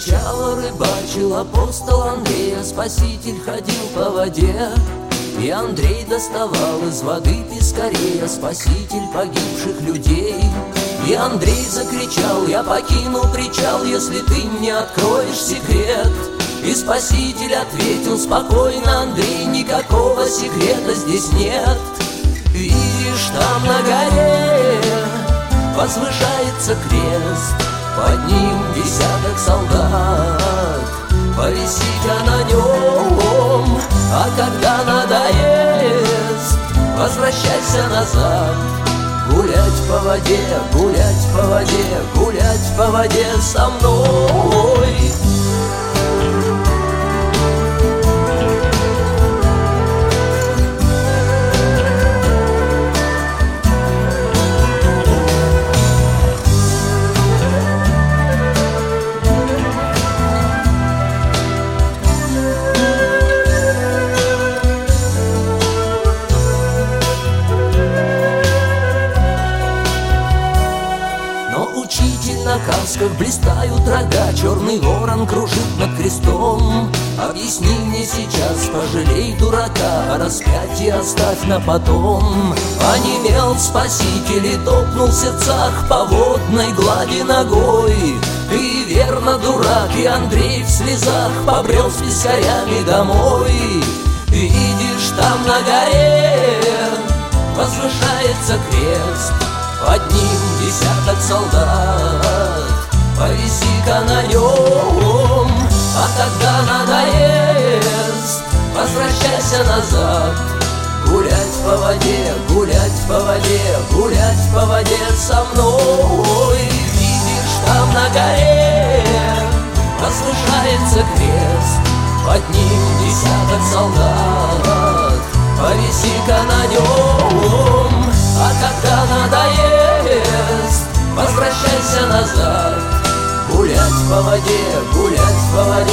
кричал, рыбачил апостол Андрей, а Спаситель ходил по воде. И Андрей доставал из воды пескарей, а Спаситель погибших людей. И Андрей закричал: я покину причал, если ты мне откроешь секрет. И Спаситель ответил спокойно: Андрей, никакого секрета здесь нет. Видишь, там на горе возвышается крест, под ним десяток солдат, повиси-ка на нем, а когда надоест, возвращайся назад. Гулять по воде, гулять по воде, гулять по воде со мной. На касках блистают рога, черный ворон кружит над крестом. Объясни мне сейчас, пожалей дурака, а распятие оставь на потом. Онемел Спаситель и топнул в сердцах по водной глади ногой. Ты верно дурак, и Андрей в слезах побрел с пескарями домой. Видишь, там на горе возвышается крест, под ним десяток солдат, повиси-ка на нем, а когда надоест, возвращайся назад. Гулять по воде, гулять по воде, гулять по воде со мной. Видишь, там на горе возвышается крест, под ним десяток солдат, повиси-ка на нем, а когда надоест, возвращайся назад. Гулять по воде, гулять по воде,